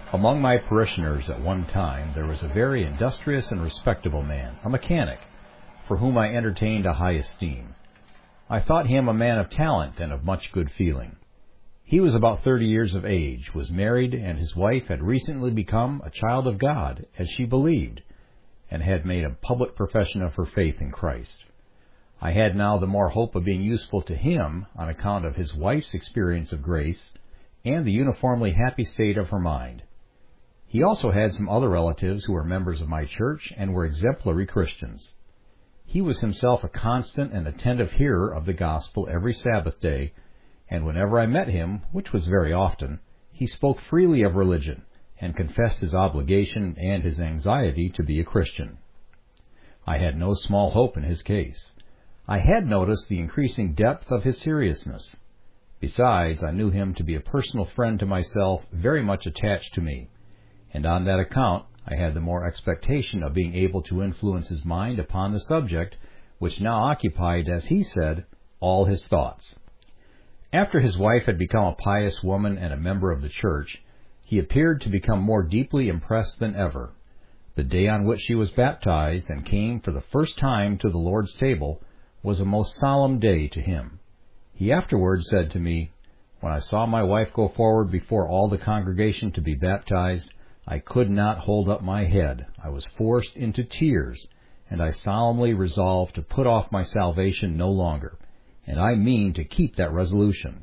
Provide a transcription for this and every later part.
Among my parishioners at one time there was a very industrious and respectable man, a mechanic, for whom I entertained a high esteem. I thought him a man of talent and of much good feeling. He was about 30 years of age, was married, and his wife had recently become a child of God, as she believed, and had made a public profession of her faith in Christ. I had now the more hope of being useful to him on account of his wife's experience of grace and the uniformly happy state of her mind. He also had some other relatives who were members of my church and were exemplary Christians. He was himself a constant and attentive hearer of the gospel every Sabbath day, and whenever I met him, which was very often, he spoke freely of religion and confessed his obligation and his anxiety to be a Christian. I had no small hope in his case. I had noticed the increasing depth of his seriousness. Besides, I knew him to be a personal friend to myself, very much attached to me, and on that account I had the more expectation of being able to influence his mind upon the subject, which now occupied, as he said, all his thoughts. After his wife had become a pious woman and a member of the church, he appeared to become more deeply impressed than ever. The day on which she was baptized and came for the first time to the Lord's table was a most solemn day to him. He afterwards said to me, "When I saw my wife go forward before all the congregation to be baptized, I could not hold up my head. I was forced into tears, and I solemnly resolved to put off my salvation no longer, and I mean to keep that resolution."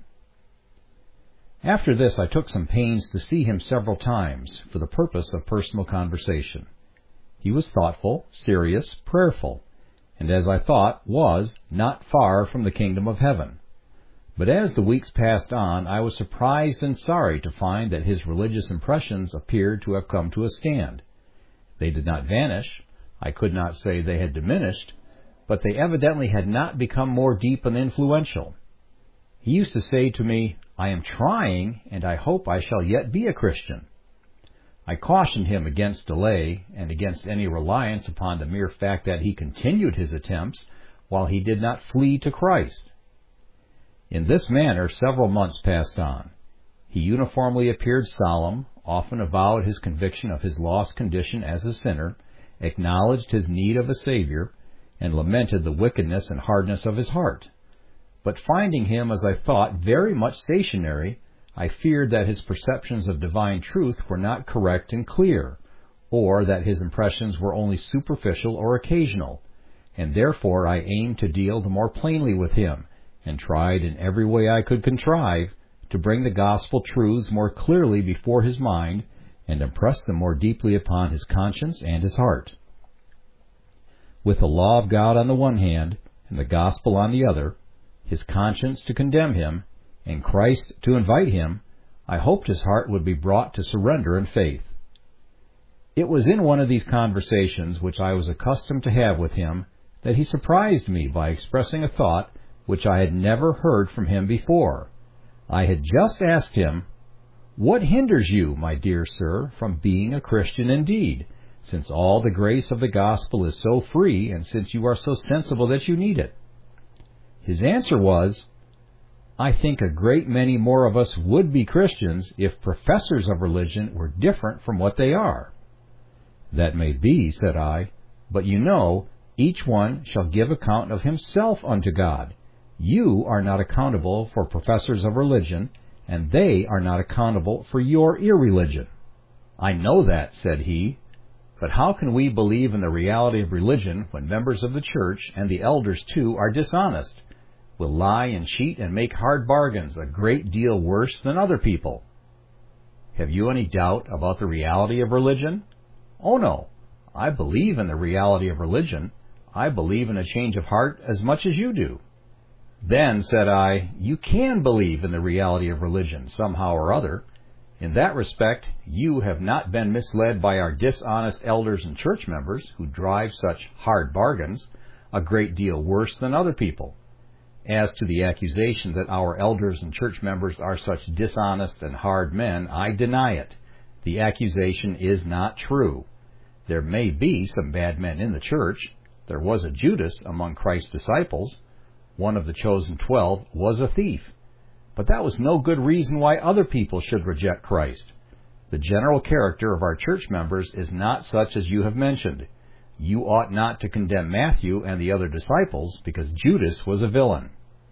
After this I took some pains to see him several times for the purpose of personal conversation. He was thoughtful, serious, prayerful, and as I thought, was not far from the kingdom of heaven. But as the weeks passed on, I was surprised and sorry to find that his religious impressions appeared to have come to a stand. They did not vanish. I could not say they had diminished, but they evidently had not become more deep and influential. He used to say to me, "I am trying, and I hope I shall yet be a Christian." I cautioned him against delay and against any reliance upon the mere fact that he continued his attempts while he did not flee to Christ. In this manner several months passed on. He uniformly appeared solemn, often avowed his conviction of his lost condition as a sinner, acknowledged his need of a Savior, and lamented the wickedness and hardness of his heart. But finding him, as I thought, very much stationary, I feared that his perceptions of divine truth were not correct and clear, or that his impressions were only superficial or occasional, and therefore I aimed to deal the more plainly with him, and tried in every way I could contrive to bring the gospel truths more clearly before his mind and impress them more deeply upon his conscience and his heart. With the law of God on the one hand and the gospel on the other, his conscience to condemn him, and Christ to invite him, I hoped his heart would be brought to surrender in faith. It was in one of these conversations which I was accustomed to have with him that he surprised me by expressing a thought which I had never heard from him before. I had just asked him, "What hinders you, my dear sir, from being a Christian indeed, since all the grace of the gospel is so free, and since you are so sensible that you need it?" His answer was, "I think a great many more of us would be Christians if professors of religion were different from what they are." "That may be," said I, "but you know, each one shall give account of himself unto God. You are not accountable for professors of religion, and they are not accountable for your irreligion." "I know that," said he, "but how can we believe in the reality of religion when members of the church, and the elders too, are dishonest, will lie and cheat and make hard bargains a great deal worse than other people?" "Have you any doubt about the reality of religion?" "Oh, no. I believe in the reality of religion. I believe in a change of heart as much as you do." "Then," said I, "you can believe in the reality of religion somehow or other. In that respect, you have not been misled by our dishonest elders and church members who drive such hard bargains, a great deal worse than other people. As to the accusation that our elders and church members are such dishonest and hard men, I deny it. The accusation is not true. There may be some bad men in the church. There was a Judas among Christ's disciples. One of the chosen 12 was a thief. But that was no good reason why other people should reject Christ. The general character of our church members is not such as you have mentioned. You ought not to condemn Matthew and the other disciples, because Judas was a villain."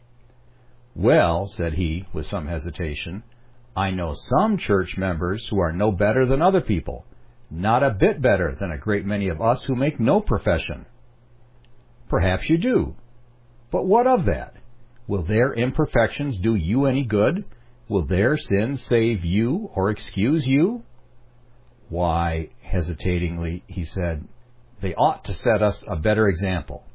"Well," said he, with some hesitation, "I know some church members who are no better than other people, not a bit better than a great many of us who make no profession." "Perhaps you do. But what of that? Will their imperfections do you any good? Will their sins save you or excuse you?" "Why," hesitatingly, he said, "they ought to set us a better example."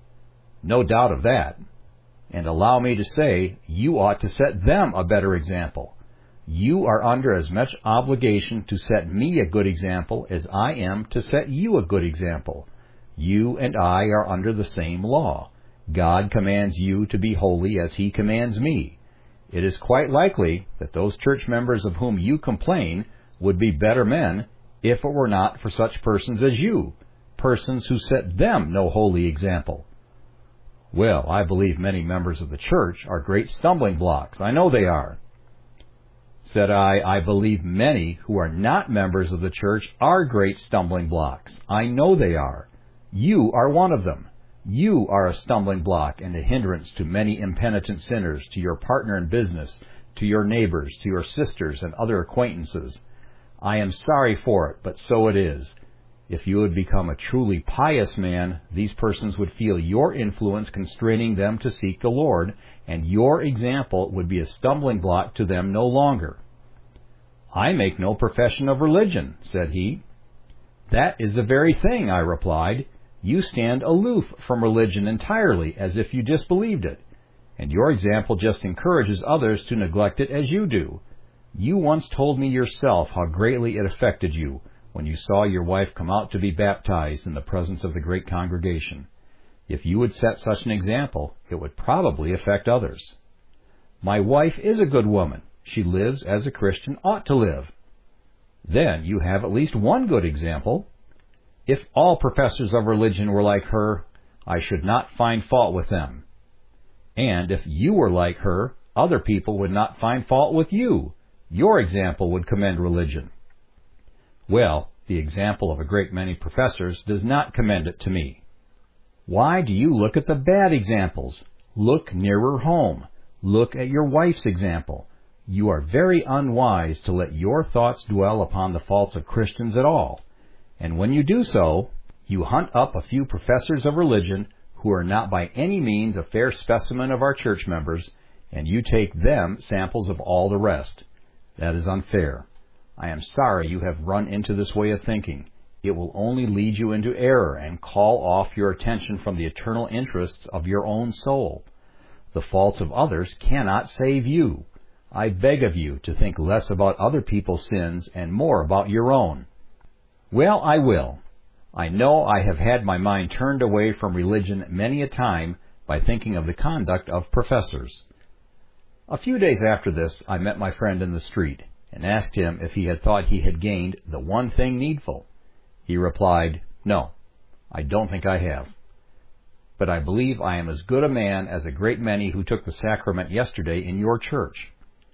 "No doubt of that. And allow me to say, you ought to set them a better example. You are under as much obligation to set me a good example as I am to set you a good example. You and I are under the same law. God commands you to be holy as He commands me. It is quite likely that those church members of whom you complain would be better men if it were not for such persons as you, persons who set them no holy example." "Well, I believe many members of the church are great stumbling blocks. I know they are." Said I believe many who are not members of the church are great stumbling blocks. I know they are. You are one of them. You are a stumbling block and a hindrance to many impenitent sinners, to your partner in business, to your neighbors, to your sisters and other acquaintances. I am sorry for it, but so it is. If you had become a truly pious man, these persons would feel your influence constraining them to seek the Lord, and your example would be a stumbling block to them no longer." "I make no profession of religion," said he. "That is the very thing," I replied. "You stand aloof from religion entirely, as if you disbelieved it, and your example just encourages others to neglect it as you do. You once told me yourself how greatly it affected you when you saw your wife come out to be baptized in the presence of the great congregation. If you would set such an example, it would probably affect others." "My wife is a good woman. She lives as a Christian ought to live." "Then you have at least one good example. If all professors of religion were like her, I should not find fault with them. And if you were like her, other people would not find fault with you. Your example would commend religion." "Well, the example of a great many professors does not commend it to me." "Why do you look at the bad examples? Look nearer home. Look at your wife's example. You are very unwise to let your thoughts dwell upon the faults of Christians at all. And when you do so, you hunt up a few professors of religion who are not by any means a fair specimen of our church members, and you take them samples of all the rest. That is unfair. I am sorry you have run into this way of thinking. It will only lead you into error and call off your attention from the eternal interests of your own soul. The faults of others cannot save you. I beg of you to think less about other people's sins and more about your own." "Well, I will. I know I have had my mind turned away from religion many a time by thinking of the conduct of professors." A few days after this, I met my friend in the street, and asked him if he had thought he had gained the one thing needful. He replied, "No, I don't think I have. But I believe I am as good a man as a great many who took the sacrament yesterday in your church."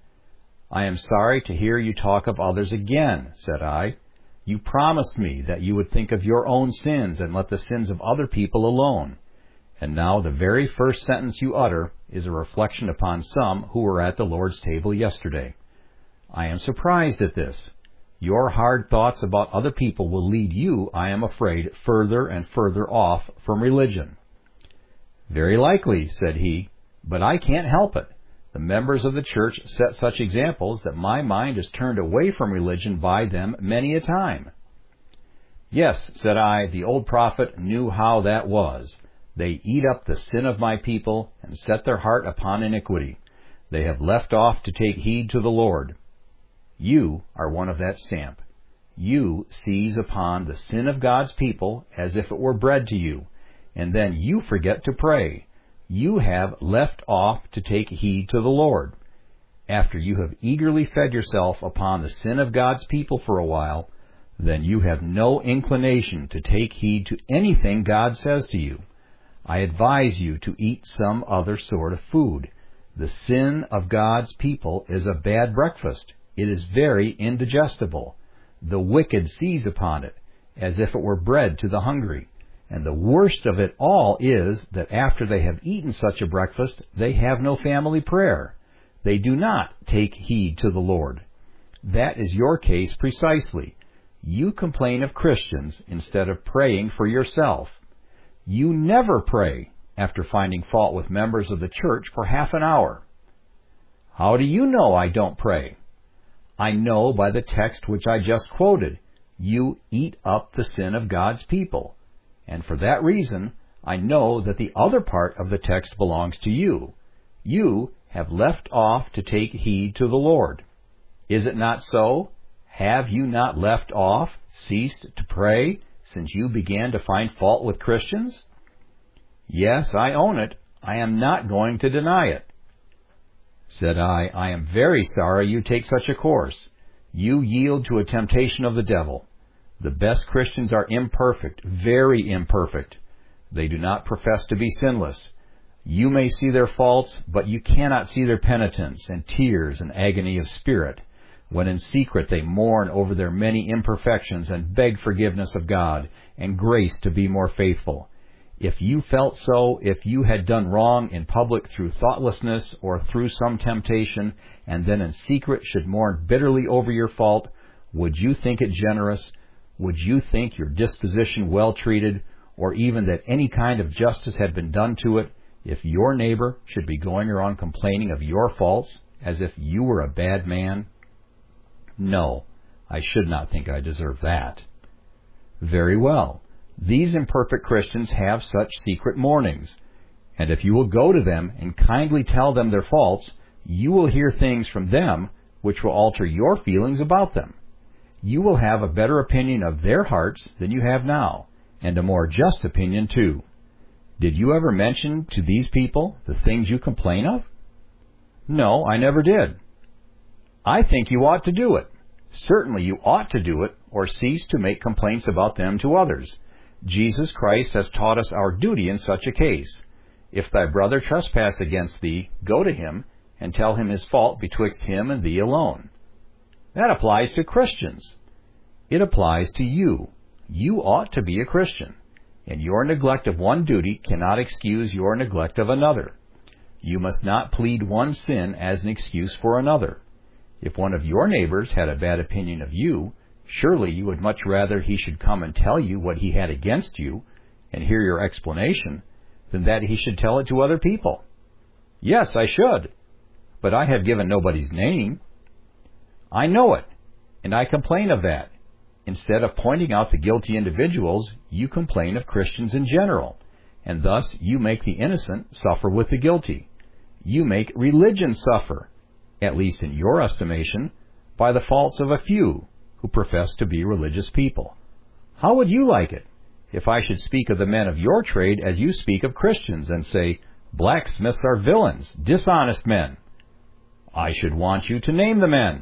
"I am sorry to hear you talk of others again," said I. "You promised me that you would think of your own sins and let the sins of other people alone. And now the very first sentence you utter is a reflection upon some who were at the Lord's table yesterday. I am surprised at this. Your hard thoughts about other people will lead you, I am afraid, further and further off from religion." "Very likely," said he, "but I can't help it. The members of the church set such examples that my mind is turned away from religion by them many a time." "Yes," said I, "the old prophet knew how that was. They eat up the sin of my people and set their heart upon iniquity. They have left off to take heed to the Lord. You are one of that stamp. You seize upon the sin of God's people as if it were bread to you, and then you forget to pray. You have left off to take heed to the Lord. After you have eagerly fed yourself upon the sin of God's people for a while, then you have no inclination to take heed to anything God says to you. I advise you to eat some other sort of food. The sin of God's people is a bad breakfast. It is very indigestible. The wicked seize upon it, as if it were bread to the hungry. And the worst of it all is that after they have eaten such a breakfast, they have no family prayer. They do not take heed to the Lord. That is your case precisely. You complain of Christians instead of praying for yourself. You never pray after finding fault with members of the church for half an hour. How do you know I don't pray? I know by the text which I just quoted. You eat up the sin of God's people. And for that reason, I know that the other part of the text belongs to you. You have left off to take heed to the Lord. Is it not so? Have you not left off, ceased to pray, since you began to find fault with Christians? Yes, I own it. I am not going to deny it. Said I am very sorry you take such a course. You yield to a temptation of the devil. The best Christians are imperfect, very imperfect. They do not profess to be sinless. You may see their faults, but you cannot see their penitence and tears and agony of spirit, when in secret they mourn over their many imperfections and beg forgiveness of God and grace to be more faithful. If you felt so, if you had done wrong in public through thoughtlessness or through some temptation, and then in secret should mourn bitterly over your fault, would you think it generous? Would you think your disposition well treated, or even that any kind of justice had been done to it, if your neighbor should be going around complaining of your faults, as if you were a bad man? No, I should not think I deserve that. Very well. These imperfect Christians have such secret mournings, and if you will go to them and kindly tell them their faults, you will hear things from them which will alter your feelings about them. You will have a better opinion of their hearts than you have now, and a more just opinion too. Did you ever mention to these people the things you complain of? No, I never did. I think you ought to do it. Certainly you ought to do it, or cease to make complaints about them to others. Jesus Christ has taught us our duty in such a case. If thy brother trespass against thee, go to him, and tell him his fault betwixt him and thee alone. That applies to Christians. It applies to you. You ought to be a Christian, and your neglect of one duty cannot excuse your neglect of another. You must not plead one sin as an excuse for another. If one of your neighbors had a bad opinion of you, surely you would much rather he should come and tell you what he had against you, and hear your explanation, than that he should tell it to other people. Yes, I should, but I have given nobody's name. I know it, and I complain of that. Instead of pointing out the guilty individuals, you complain of Christians in general, and thus you make the innocent suffer with the guilty. You make religion suffer, at least in your estimation, by the faults of a few who profess to be religious people. How would you like it if I should speak of the men of your trade as you speak of Christians, and say, blacksmiths are villains, dishonest men? I should want you to name the men.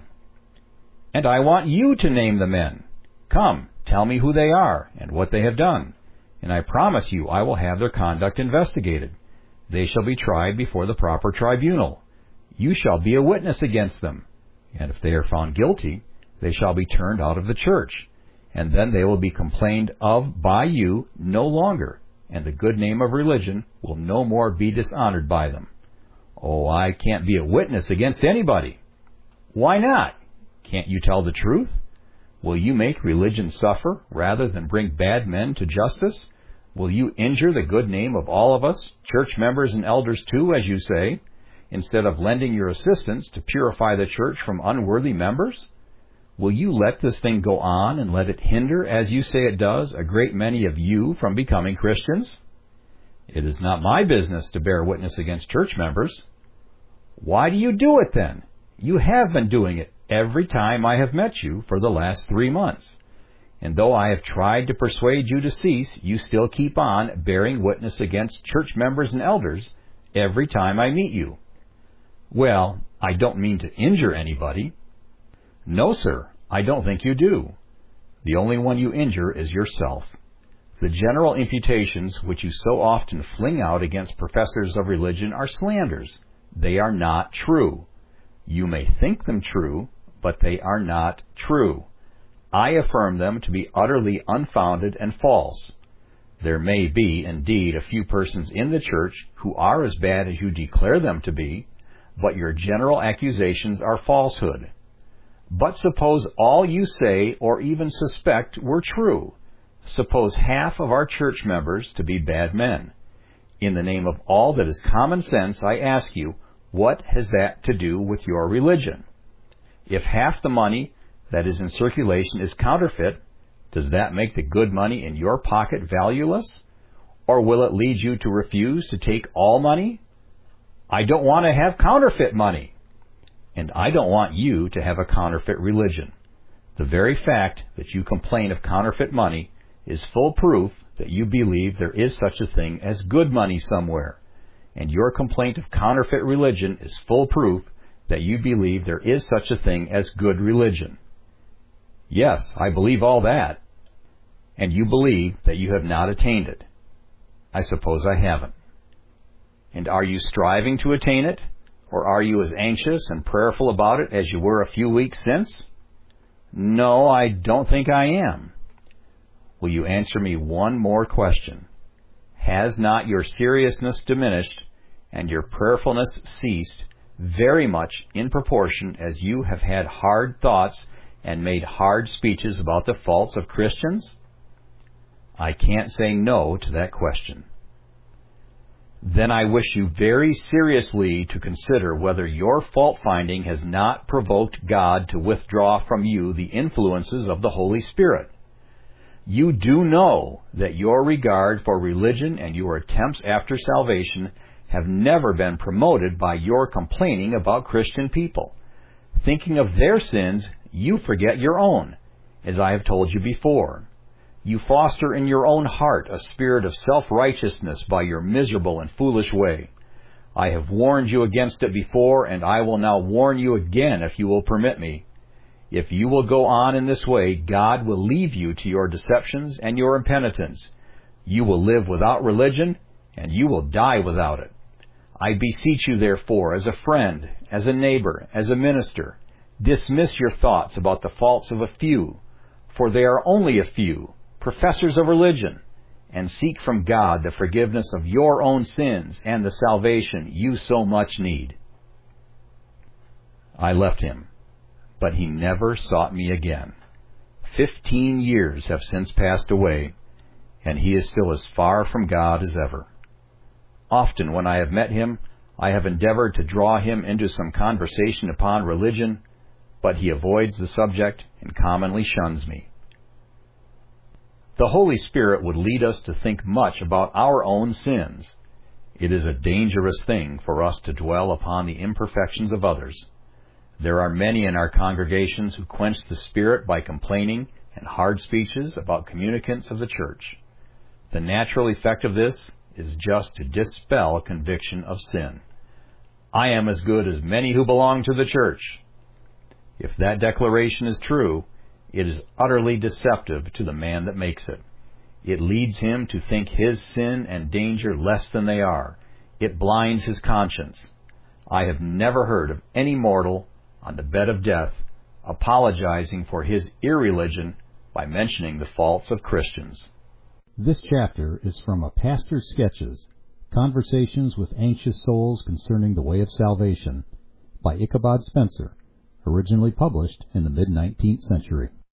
And I want you to name the men. Come, tell me who they are and what they have done, and I promise you I will have their conduct investigated. They shall be tried before the proper tribunal. You shall be a witness against them, and if they are found guilty, they shall be turned out of the church, and then they will be complained of by you no longer, and the good name of religion will no more be dishonored by them. Oh, I can't be a witness against anybody. Why not? Can't you tell the truth? Will you make religion suffer rather than bring bad men to justice? Will you injure the good name of all of us, church members and elders too, as you say, instead of lending your assistance to purify the church from unworthy members? Will you let this thing go on and let it hinder, as you say it does, a great many of you from becoming Christians? It is not my business to bear witness against church members. Why do you do it then? You have been doing it every time I have met you for the last 3 months. And though I have tried to persuade you to cease, you still keep on bearing witness against church members and elders every time I meet you. Well, I don't mean to injure anybody. No, sir, I don't think you do. The only one you injure is yourself. The general imputations which you so often fling out against professors of religion are slanders. They are not true. You may think them true, but they are not true. I affirm them to be utterly unfounded and false. There may be, indeed, a few persons in the church who are as bad as you declare them to be, but your general accusations are falsehood. But suppose all you say or even suspect were true. Suppose half of our church members to be bad men. In the name of all that is common sense, I ask you, what has that to do with your religion? If half the money that is in circulation is counterfeit, does that make the good money in your pocket valueless? Or will it lead you to refuse to take all money? I don't want to have counterfeit money. And I don't want you to have a counterfeit religion. The very fact that you complain of counterfeit money is full proof that you believe there is such a thing as good money somewhere. And your complaint of counterfeit religion is full proof that you believe there is such a thing as good religion. Yes, I believe all that. And you believe that you have not attained it. I suppose I haven't. And are you striving to attain it? Or are you as anxious and prayerful about it as you were a few weeks since? No, I don't think I am. Will you answer me one more question? Has not your seriousness diminished and your prayerfulness ceased very much in proportion as you have had hard thoughts and made hard speeches about the faults of Christians? I can't say no to that question. Then I wish you very seriously to consider whether your fault-finding has not provoked God to withdraw from you the influences of the Holy Spirit. You do know that your regard for religion and your attempts after salvation have never been promoted by your complaining about Christian people. Thinking of their sins, you forget your own, as I have told you before. You foster in your own heart a spirit of self-righteousness by your miserable and foolish way. I have warned you against it before, and I will now warn you again if you will permit me. If you will go on in this way, God will leave you to your deceptions and your impenitence. You will live without religion, and you will die without it. I beseech you, therefore, as a friend, as a neighbor, as a minister, dismiss your thoughts about the faults of a few, for they are only a few, professors of religion, and seek from God the forgiveness of your own sins and the salvation you so much need. I left him, but he never sought me again. 15 years have since passed away, and he is still as far from God as ever. Often when I have met him, I have endeavored to draw him into some conversation upon religion, but he avoids the subject and commonly shuns me. The Holy Spirit would lead us to think much about our own sins. It is a dangerous thing for us to dwell upon the imperfections of others. There are many in our congregations who quench the Spirit by complaining and hard speeches about communicants of the church. The natural effect of this is just to dispel a conviction of sin. I am as good as many who belong to the church. If that declaration is true, it is utterly deceptive to the man that makes it. It leads him to think his sin and danger less than they are. It blinds his conscience. I have never heard of any mortal on the bed of death apologizing for his irreligion by mentioning the faults of Christians. This chapter is from A Pastor's Sketches, Conversations with Anxious Souls Concerning the Way of Salvation, by Ichabod Spencer, originally published in the mid-19th century.